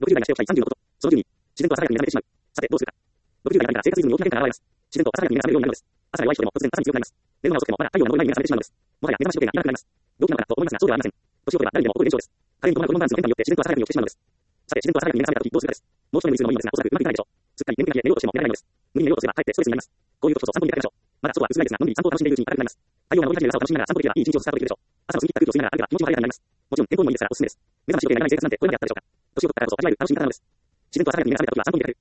60代がしておきたい30のこと。その10に、自然と朝早くに目覚めてしまう。さて、どうするか。60代が何から生活リズムに大きな変化が現れます。自然と朝早くに目覚めるようになるのです。朝が弱い人でも突然朝に強くなります。寝るのが遅くてもまだ太陽が昇る前に目が覚めてしまうのです。もはや目覚まし時計がいらなくなります。病気なのかなと思いますが、そうではありません。年を取れば誰にでも起こる現象です。加齢に伴うホルモンバランスの変化によって自然と朝早くに起きてしまうのです。さて、自然と朝早くに目覚めたときどうするかです。もう一度眠りするのもいいのですが、おそらくうまくいかないでしょう。すっかり眠気が冷え寝ようとしても寝られないのです。無理に寝ようとすればかえってストレスになります。こういう時こそ散歩に出かけましょう。まだ外は薄暗いですが、のんびり散歩を楽しんでいるうちに明るくなります。太陽が昇り始める朝を楽しみながら散歩できればいい一日をスタートできるでしょう。朝の過ぎた空気を吸いながら歩けば気持ちも晴れやかになります。もちろん健康にもいいですからおすすめです。目覚まし時計がいらない生活なんてこれまであったでしょうか。年を取ったからこそ味わえる楽しみ方なのです。自然と朝早くに目が覚めたときは散歩に出かける。